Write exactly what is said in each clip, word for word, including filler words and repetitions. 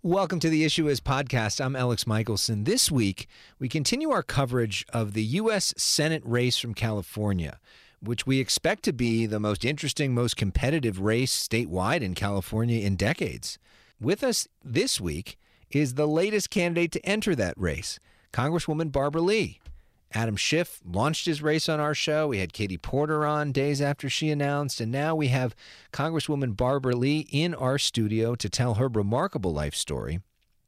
Welcome to the Issue Is podcast. I'm Alex Michelson. This week, we continue our coverage of the U S Senate race from California, which we expect to be the most interesting, most competitive race statewide in California in decades. With us this week is the latest candidate to enter that race, Congresswoman Barbara Lee. Adam Schiff launched his race on our show. We had Katie Porter on days after she announced, and now we have Congresswoman Barbara Lee in our studio to tell her remarkable life story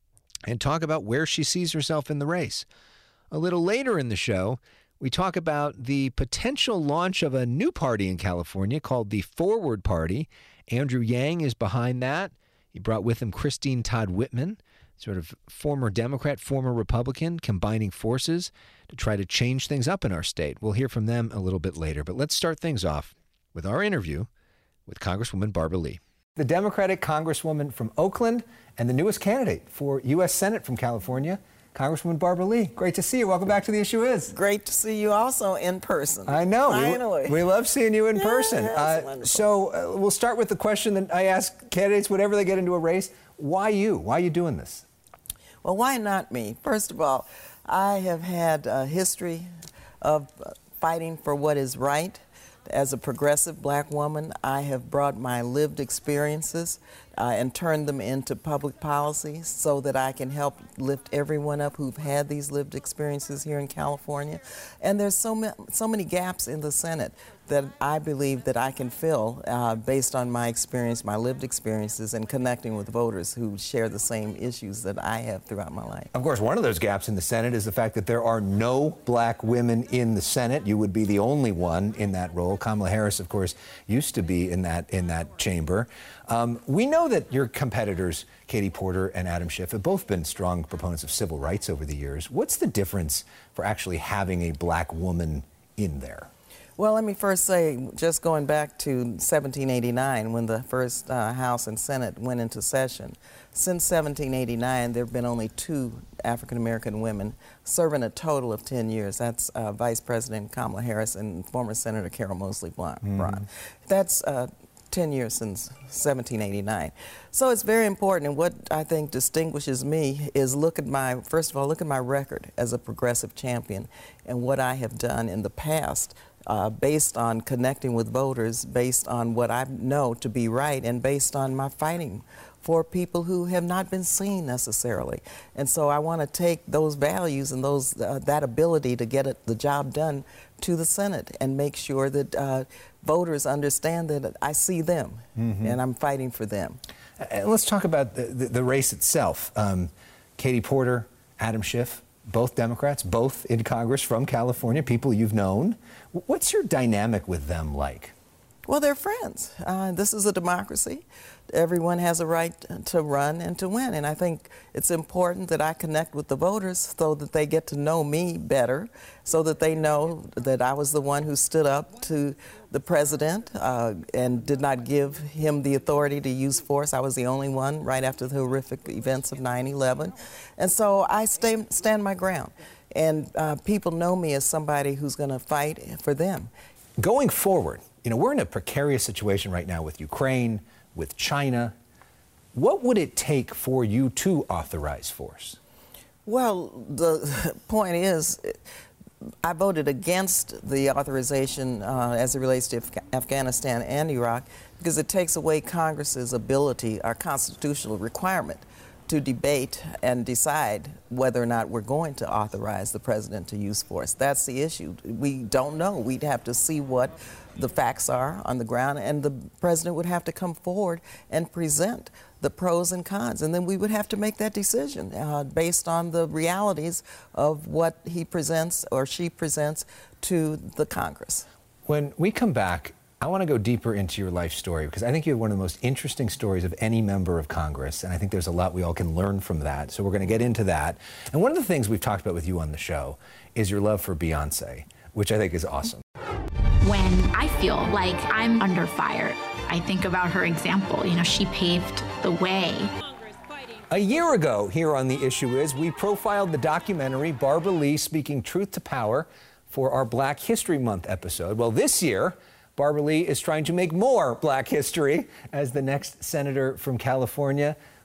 and talk about where she sees herself in the race. A little later in the show, we talk about the potential launch of a new party in California called the Forward Party. Andrew Yang is behind that. He brought with him Christine Todd Whitman, sort of former Democrat, former Republican, combining forces to try to change things up in our state. We'll hear from them a little bit later, but let's start things off with our interview with Congresswoman Barbara Lee. The Democratic Congresswoman from Oakland and the newest candidate for U S Senate from California, Congresswoman Barbara Lee. Great to see you. Welcome back to The Issue Is. Great to see you also in person. I know. Finally. We, we love seeing you in yeah, person. Uh, so uh, we'll start with the question that I ask candidates whenever they get into a race. Why you? Why are you doing this? Well, why not me? First of all, I have had a history of fighting for what is right. As a progressive black woman, I have brought my lived experiences uh, and turned them into public policy so that I can help lift everyone up who've had these lived experiences here in California. And there's so, ma- so many gaps in the Senate that I believe that I can fill uh, based on my experience, my lived experiences, and connecting with voters who share the same issues that I have throughout my life. Of course, one of those gaps in the Senate is the fact that there are no black women in the Senate. You would be the only one in that role. Kamala Harris, of course, used to be in that in that chamber. Um, we know that your competitors, Katie Porter and Adam Schiff, have both been strong proponents of civil rights over the years. What's the difference for actually having a black woman in there? Well, let me first say, just going back to seventeen eighty-nine, when the first uh, House and Senate went into session, since seventeen eighty-nine, there have been only two African-American women serving a total of ten years. That's uh, Vice President Kamala Harris and former Senator Carol Moseley Braun. Mm. That's uh, ten years since seventeen eighty-nine. So it's very important, and what I think distinguishes me is look at my, first of all, look at my record as a progressive champion and what I have done in the past. Uh, based on connecting with voters, based on what I know to be right, and based on my fighting for people who have not been seen necessarily. And so I want to take those values and those uh, that ability to get it, the job done to the Senate and make sure that uh, voters understand that I see them mm-hmm. and I'm fighting for them. Uh, let's talk about the, the, the race itself. Um, Katie Porter, Adam Schiff, both Democrats, both in Congress from California, people you've known. What's your dynamic with them like? Well, they're friends. Uh, this is a democracy. Everyone has a right to run and to win. And I think it's important that I connect with the voters so that they get to know me better, so that they know that I was the one who stood up to the president uh, and did not give him the authority to use force. I was the only one right after the horrific events of nine eleven. And so I stay, stand my ground. And uh, people know me as somebody who's going to fight for them. Going forward, you know, we're in a precarious situation right now with Ukraine, with China. What would it take for you to authorize force? Well, the point is, I voted against the authorization uh, as it relates to Af- Afghanistan and Iraq because it takes away Congress's ability, our constitutional requirement, to debate and decide whether or not we're going to authorize the president to use force. That's the issue. We don't know. We'd have to see what the facts are on the ground, and the president would have to come forward and present the pros and cons, and then we would have to make that decision uh, based on the realities of what he presents or she presents to the Congress. When we come back, I want to go deeper into your life story because I think you have one of the most interesting stories of any member of Congress, and I think there's a lot we all can learn from that. So we're going to get into that. And one of the things we've talked about with you on the show is your love for Beyonce, which I think is awesome. When I feel like I'm under fire, I think about her example. You know, she paved the way. A year ago here on The Issue Is, we profiled the documentary Barbara Lee Speaking Truth to Power for our Black History Month episode. Well, this year, Barbara Lee is trying to make more Black history as the next senator from California.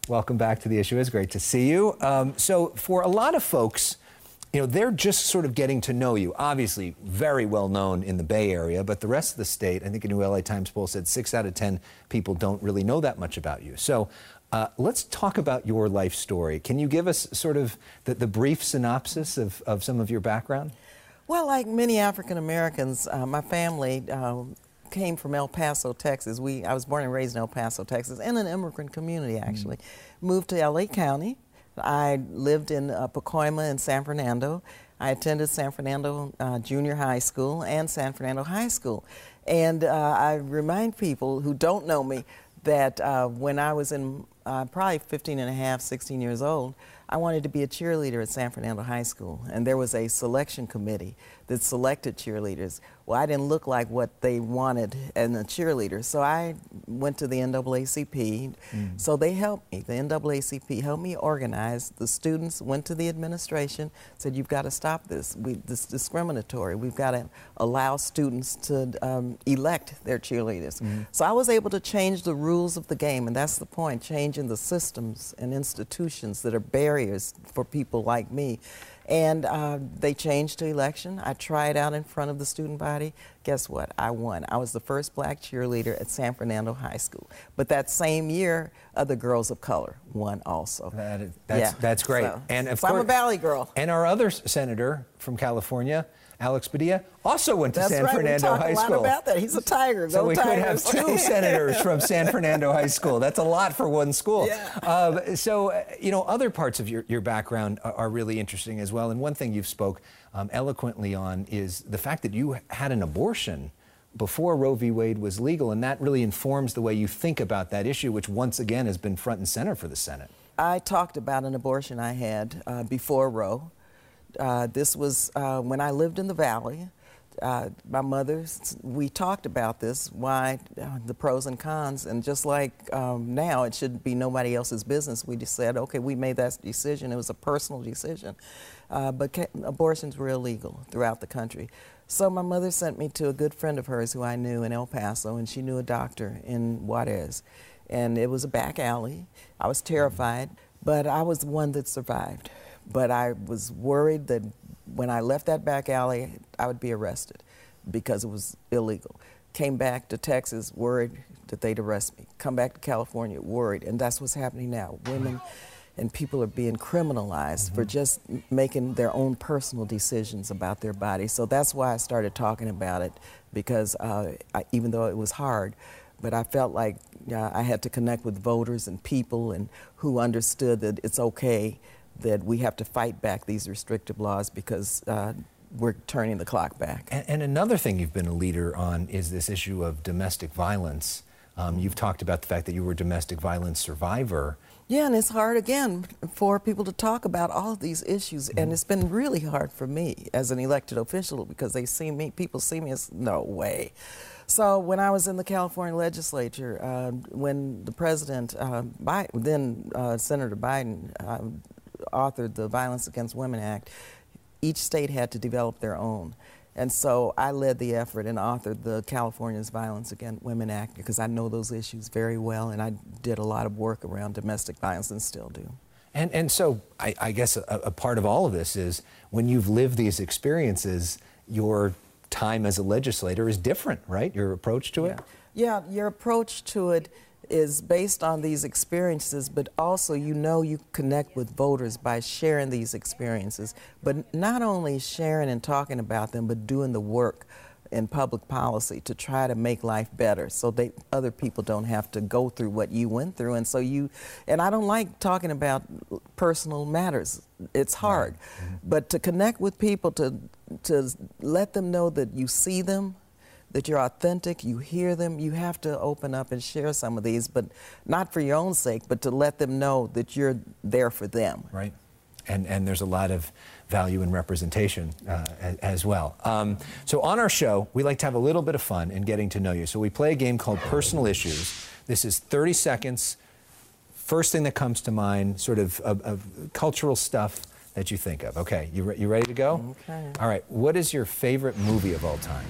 welcome back to The Issue Is. Great to see you. Um, so for a lot of folks, you know, they're just sort of getting to know you. Obviously, very well known in the Bay Area, but the rest of the state, I think a new L A Times poll said six out of ten people don't really know that much about you. So uh, let's talk about your life story. Can you give us sort of the, the brief synopsis of, of some of your background? Well, like many African Americans, uh, my family uh, came from El Paso, Texas. We, I was born and raised in El Paso, Texas, in an immigrant community, actually. Mm-hmm. Moved to L A County. I lived in uh, Pacoima and San Fernando. I attended San Fernando uh, Junior High School and San Fernando High School. And uh, I remind people who don't know me that uh, when I was in uh, probably fifteen and a half, sixteen years old, I wanted to be a cheerleader at San Fernando High School. And there was a selection committee that selected cheerleaders. Well, I didn't look like what they wanted in a cheerleader, so I went to the N double A C P. Mm. So they helped me. The N double A C P helped me organize. The students went to the administration, said, you've got to stop this. We, this is discriminatory. We've got to allow students to um, elect their cheerleaders. Mm. So I was able to change the rules of the game, and that's the point, changing the systems and institutions that are barriers for people like me. And uh, they changed to election. I tried out in front of the student body. Guess what? I won. I was the first black cheerleader at San Fernando High School. But that same year, other girls of color won also. That is, that's, yeah. that's great. So, and of so course, I'm a Valley girl. And our other senator from California, Alex Padilla, also went to That's San right. Fernando we talk High a lot School. About that. He's a tiger. So Go we Tigers. could have two senators from San Fernando High School. That's a lot for one school. Yeah. Uh, so, uh, you know, other parts of your, your background are, are really interesting as well. And one thing you've spoke um, eloquently on is the fact that you had an abortion before Roe v. Wade was legal, and that really informs the way you think about that issue, which once again has been front and center for the Senate. I talked about an abortion I had uh, before Roe. Uh, this was uh, when I lived in the Valley. Uh, my mother, we talked about this, why uh, the pros and cons, and just like um, now, it shouldn't be nobody else's business. We just said, okay, we made that decision. It was a personal decision. Uh, but ca- abortions were illegal throughout the country. So my mother sent me to a good friend of hers who I knew in El Paso, and she knew a doctor in Juarez. And it was a back alley. I was terrified, but I was the one that survived. But I was worried that when I left that back alley, I would be arrested because it was illegal. Came back to Texas, worried that they'd arrest me. Come back to California, worried. And that's what's happening now. Women and people are being criminalized mm-hmm. for just making their own personal decisions about their body. So that's why I started talking about it, because uh, I, even though it was hard, but I felt like uh, I had to connect with voters and people and who understood that it's okay that we have to fight back these restrictive laws because uh, we're turning the clock back. And, and another thing you've been a leader on is this issue of domestic violence. Um, you've talked about the fact that you were a domestic violence survivor. Yeah, and it's hard, again, for people to talk about all of these issues. Mm-hmm. And it's been really hard for me as an elected official because they see me, people see me as, no way. So when I was in the California legislature, uh, when the president, uh, Biden, then uh, Senator Biden, uh, authored the Violence Against Women Act, each state had to develop their own. And so I led the effort and authored the California's Violence Against Women Act because I know those issues very well, and I did a lot of work around domestic violence and still do. And and so I, I guess a, a part of all of this is when you've lived these experiences, your time as a legislator is different, right? Your approach to it? Yeah, yeah, your approach to it is based on these experiences, but also you know you connect with voters by sharing these experiences, but not only sharing and talking about them, but doing the work in public policy to try to make life better so they other people don't have to go through what you went through. And so you, and I don't like talking about personal matters. It's hard. Right. Mm-hmm. But to connect with people, to to let them know that you see them, that you're authentic, you hear them, you have to open up and share some of these, but not for your own sake, but to let them know that you're there for them. Right. And and there's a lot of value in representation uh, as, as well. Um, so on our show, we like to have a little bit of fun in getting to know you. So we play a game called Personal Issues. This is thirty seconds. First thing that comes to mind, sort of, of, of cultural stuff that you think of. Okay, you, re- you ready to go? Okay. All right, what is your favorite movie of all time?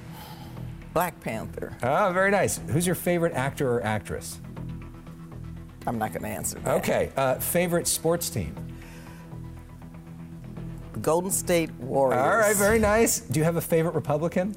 Black Panther. Oh, very nice. Who's your favorite actor or actress? I'm not going to answer that. Okay. Uh, favorite sports team? The Golden State Warriors. All right, very nice. Do you have a favorite Republican?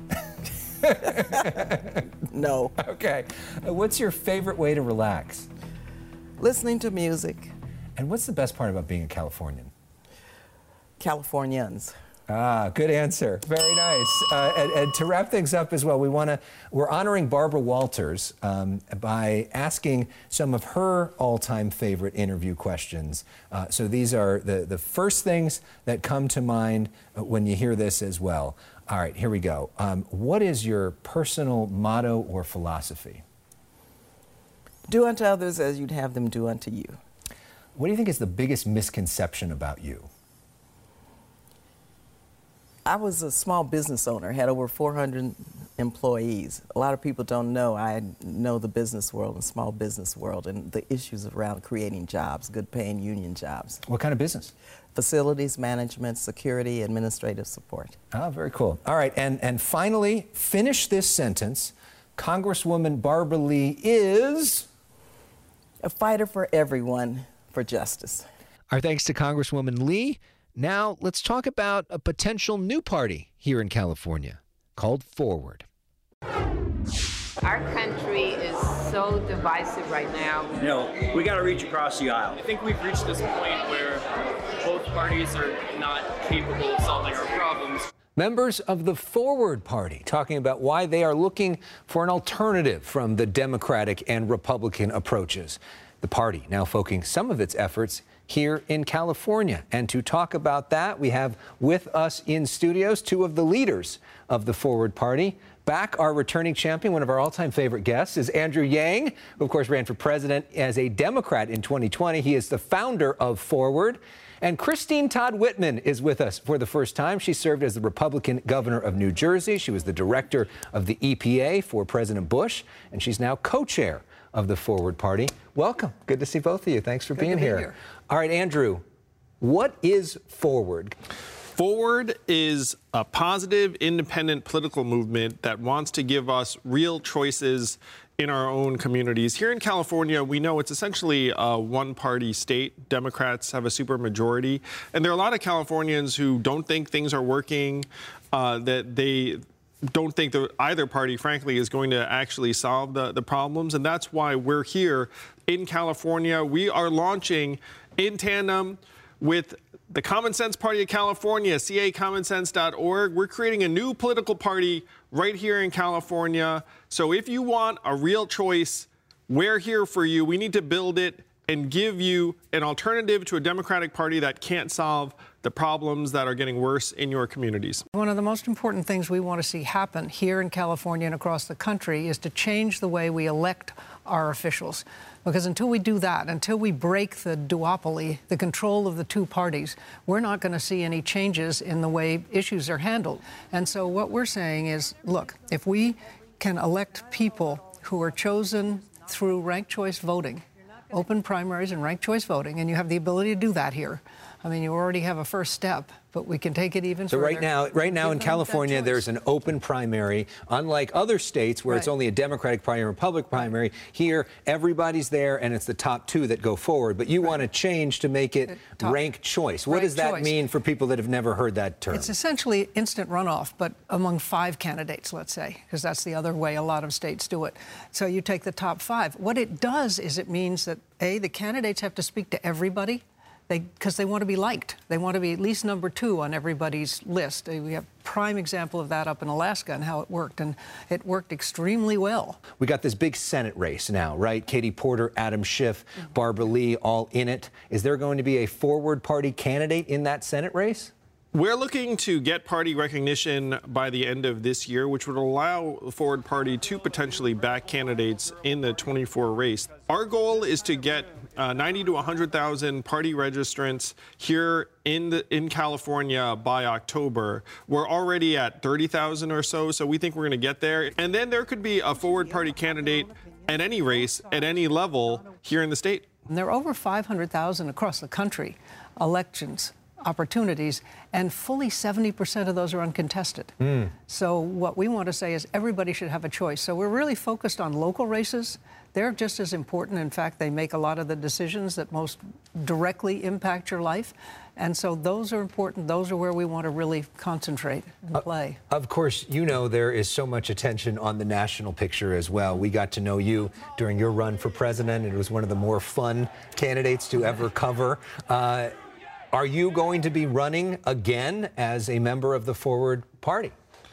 No. Okay. Uh, what's your favorite way to relax? Listening to music. And what's the best part about being a Californian? Californians. Ah, good answer. Very nice. Uh, and, and to wrap things up as well, we want to we're honoring Barbara Walters um, by asking some of her all-time favorite interview questions. Uh, so these are the the first things that come to mind when you hear this as well. All right, here we go. Um, what is your personal motto or philosophy? Do unto others as you'd have them do unto you. What do you think is the biggest misconception about you? I was a small business owner, had over four hundred employees. A lot of people don't know I know the business world and small business world and the issues around creating jobs, good paying union jobs. What kind of business? Facilities management, security, administrative support. Oh, very cool. All right, and, and finally, finish this sentence. Congresswoman Barbara Lee is... a fighter for everyone for justice. Our thanks to Congresswoman Lee. Now, let's talk about a potential new party here in California called Forward. Our country is so divisive right now. You know, we got to reach across the aisle. I think we've reached this point where both parties are not capable of solving our problems. Members of the Forward Party talking about why they are looking for an alternative from the Democratic and Republican approaches. The party now focusing some of its efforts here in California. And to talk about that, we have with us in studios two of the leaders of the Forward Party. Back, our returning champion, one of our all-time favorite guests, is Andrew Yang, who, of course, ran for president as a Democrat in twenty twenty. He is the founder of Forward. And Christine Todd Whitman is with us for the first time. She served as the Republican governor of New Jersey. She was the director of the E P A for President Bush, and she's now co-chair of the Forward Party. Welcome. Good to see both of you. Thanks for Good being to be here. here. All right, Andrew, what is Forward? Forward is a positive, independent political movement that wants to give us real choices in our own communities. Here in California, we know it's essentially a one-party state. Democrats have a supermajority. And there are a lot of Californians who don't think things are working, uh, that they don't think that either party, frankly, is going to actually solve the, the problems. And that's why we're here in California. We are launching in tandem with the Common Sense Party of California, C A common sense dot org. We're creating a new political party right here in California. So if you want a real choice, we're here for you. We need to build it and give you an alternative to a Democratic Party that can't solve the problems that are getting worse in your communities. One of the most important things we want to see happen here in California and across the country is to change the way we elect our officials. Because until we do that, until we break the duopoly, the control of the two parties, we're not going to see any changes in the way issues are handled. And so what we're saying is, look, if we can elect people who are chosen through ranked choice voting, open primaries and ranked choice voting, and you have the ability to do that here. I mean, you already have a first step, but we can take it even so further. So right now, right now in California, there's an open primary. Unlike other states where right. it's only a Democratic primary and Republican primary, here everybody's there and it's the top two that go forward. But you right. want to change to make it top, ranked choice. What does that choice. mean for people that have never heard that term? It's essentially instant runoff, but among five candidates, let's say, because that's the other way a lot of states do it. So you take the top five. What it does is it means that, A, the candidates have to speak to everybody. They, because they want to be liked. They want to be at least number two on everybody's list. We have a prime example of that up in Alaska and how it worked, and it worked extremely well. We got this big Senate race now, right? Katie Porter, Adam Schiff, mm-hmm. Barbara Lee, all in it. Is there going to be a Forward Party candidate in that Senate race? We're looking to get party recognition by the end of this year, which would allow the Forward Party to potentially back candidates in the twenty-four race. Our goal is to get uh, ninety to one hundred thousand party registrants here in the, in California by October. We're already at thirty thousand or so, so we think we're going to get there. And then there could be a Forward Party candidate at any race, at any level here in the state. And there are over five hundred thousand across the country elections opportunities, and fully seventy percent of those are uncontested. Mm. So what we want to say is everybody should have a choice. So we're really focused on local races. They're just as important. In fact, they make a lot of the decisions that most directly impact your life. And so those are important. Those are where we want to really concentrate and play. Uh, of course, you know there is so much attention on the national picture as well. We got to know you during your run for president. It was one of the more fun candidates to ever cover. Uh, are you going to be running again as a member of the Forward Party?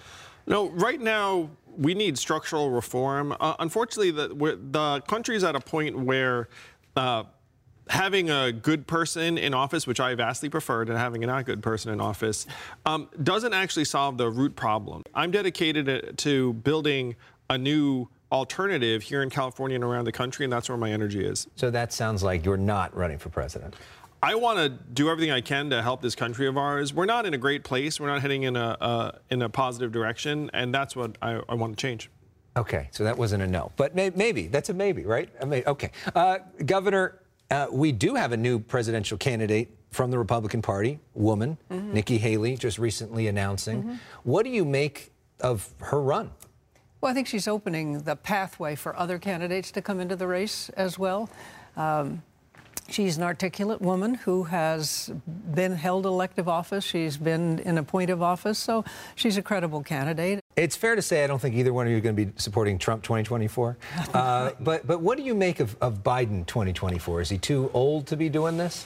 No, right now we need structural reform. Uh, unfortunately, the, the country's at a point where uh, having a good person in office, which I vastly prefer to having a not good person in office, um, doesn't actually solve the root problem. I'm dedicated to building a new alternative here in California and around the country, and that's where my energy is. So that sounds like you're not running for president. I want to do everything I can to help this country of ours. We're not in a great place. We're not heading in a uh, in a positive direction, and that's what I, I want to change. Okay, so that wasn't a no, but may maybe that's a maybe, right? I mean, okay, uh, Governor, uh, we do have a new presidential candidate from the Republican Party, woman, mm-hmm. Nikki Haley, just recently announcing. Mm-hmm. What do you make of her run? Well, I think she's opening the pathway for other candidates to come into the race as well. Um, She's an articulate woman who has been held elective office. She's been in appointive office, so she's a credible candidate. It's fair to say I don't think either one of you are going to be supporting Trump twenty twenty-four. Uh, but but what do you make of, of Biden twenty twenty-four? Is he too old to be doing this?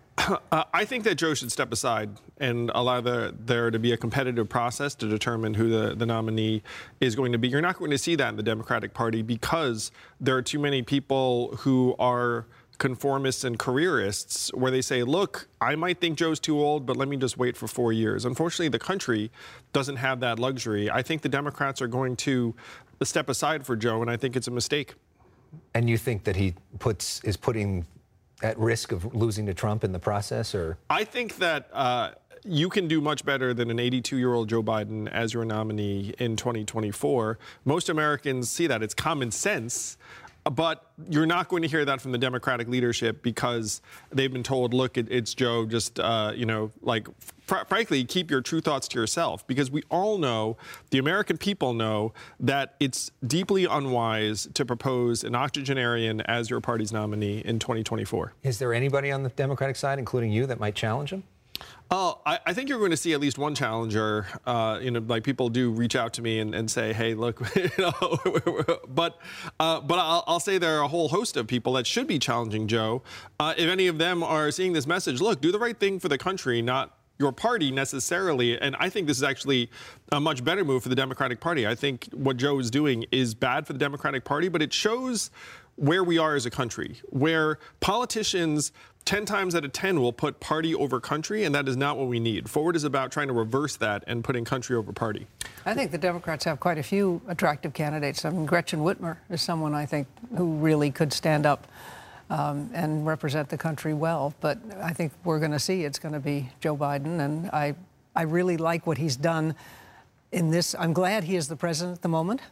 Uh, I think that Joe should step aside and allow the, there to be a competitive process to determine who the, the nominee is going to be. You're not going to see that in the Democratic Party because there are too many people who are conformists and careerists where they say, look, I might think Joe's too old, but let me just wait for four years. Unfortunately, the country doesn't have that luxury. I think the Democrats are going to step aside for Joe, and I think it's a mistake. And you think that he puts is putting at risk of losing to Trump in the process, or? I think that uh, you can do much better than an eighty-two-year-old Joe Biden as your nominee in twenty twenty-four. Most Americans see that. It's common sense. But you're not going to hear that from the Democratic leadership because they've been told, look, it, it's Joe, just, uh, you know, like, fr- frankly, keep your true thoughts to yourself. Because we all know, the American people know, that it's deeply unwise to propose an octogenarian as your party's nominee in twenty twenty-four. Is there anybody on the Democratic side, including you, that might challenge him? Oh, I, I think you're going to see at least one challenger. Uh, you know, like people do reach out to me and, and say, "Hey, look," you know. but uh, but I'll, I'll say there are a whole host of people that should be challenging Joe. Uh, if any of them are seeing this message, look, do the right thing for the country, not your party necessarily. And I think this is actually a much better move for the Democratic Party. I think what Joe is doing is bad for the Democratic Party, but it shows where we are as a country, where politicians ten times out of ten will put party over country, and that is not what we need. Forward is about trying to reverse that and putting country over party. I think the Democrats have quite a few attractive candidates. I mean, Gretchen Whitmer is someone I think who really could stand up um, and represent the country well. But I think we're going to see it's going to be Joe Biden, and I, I really like what he's done in this. I'm glad he is the president at the moment.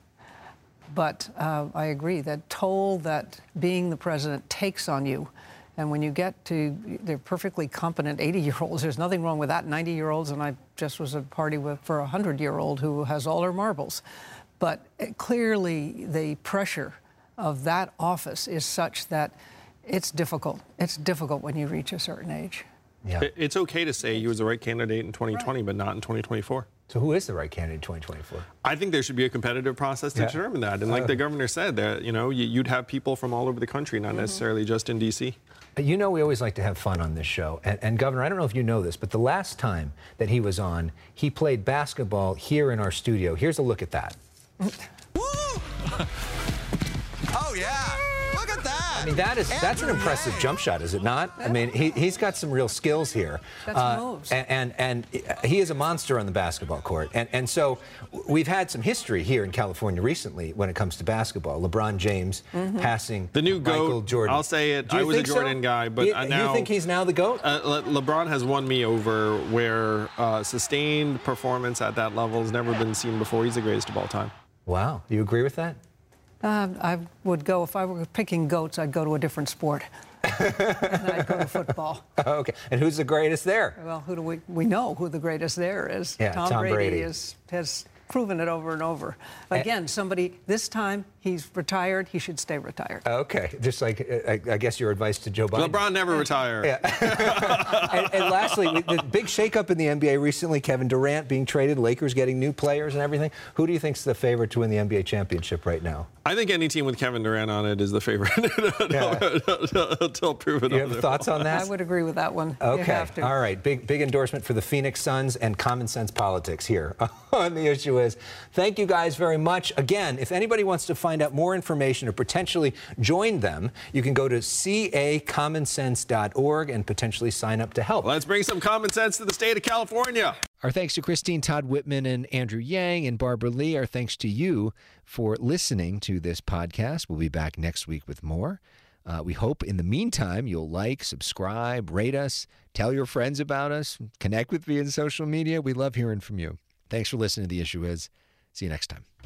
But uh, I agree that toll that being the president takes on you. And when you get to, they're perfectly competent eighty-year-olds. There's nothing wrong with that. ninety-year-olds, and I just was at a party with, for a hundred-year-old who has all her marbles. But it, clearly the pressure of that office is such that it's difficult. It's difficult when you reach a certain age. Yeah. It's okay to say he was the right candidate in twenty twenty, right, but not in twenty twenty-four. So who is the right candidate in twenty twenty-four? I think there should be a competitive process to yeah. determine that. And like uh, the governor said, that you know, you'd have people from all over the country, not mm-hmm. necessarily just in D C. You know, we always like to have fun on this show. And, and Governor, I don't know if you know this, but the last time that he was on, he played basketball here in our studio. Here's a look at that. Woo! Oh, yeah. Look at that. I mean, that is that's an impressive jump shot, is it not? I mean, he, he's got some real skills here. That's uh, moves. And, and, and he is a monster on the basketball court. And, and so we've had some history here in California recently when it comes to basketball. LeBron James mm-hmm. passing the new Michael GOAT. Jordan. I'll say it. I was a Jordan so? guy, but you, uh, now... You think he's now the GOAT? Uh, Le- LeBron has won me over where uh, sustained performance at that level has never been seen before. He's the greatest of all time. Wow. Do you agree with that? Uh, I would go, if I were picking goats, I'd go to a different sport. And I'd go to football. Okay. And who's the greatest there? Well, who do we we know who the greatest there is? Yeah, Tom, Tom Brady, Brady. Is, has proven it over and over. Again, somebody this time he's retired. He should stay retired. Okay. Just like I, I guess your advice to Joe Biden. LeBron never retire. Yeah. and, and lastly, the big shakeup in the N B A recently. Kevin Durant being traded, Lakers getting new players and everything. Who do you think's the favorite to win the N B A championship right now? I think any team with Kevin Durant on it is the favorite. Until proven. Do you have thoughts on that? I would agree with that one. Okay. You have to. All right. Big big endorsement for the Phoenix Suns and Common Sense Politics here on The Issue Is. Thank you guys very much. Again, if anybody wants to find out more information or potentially join them, you can go to c a common sense dot org and potentially sign up to help. Let's bring some common sense to the state of California. Our thanks to Christine Todd Whitman and Andrew Yang and Barbara Lee. Our thanks to you for listening to this podcast. We'll be back next week with more. Uh, we hope in the meantime you'll like, subscribe, rate us, tell your friends about us, connect with me in social media. We love hearing from you. Thanks for listening to The Issue Is. See you next time.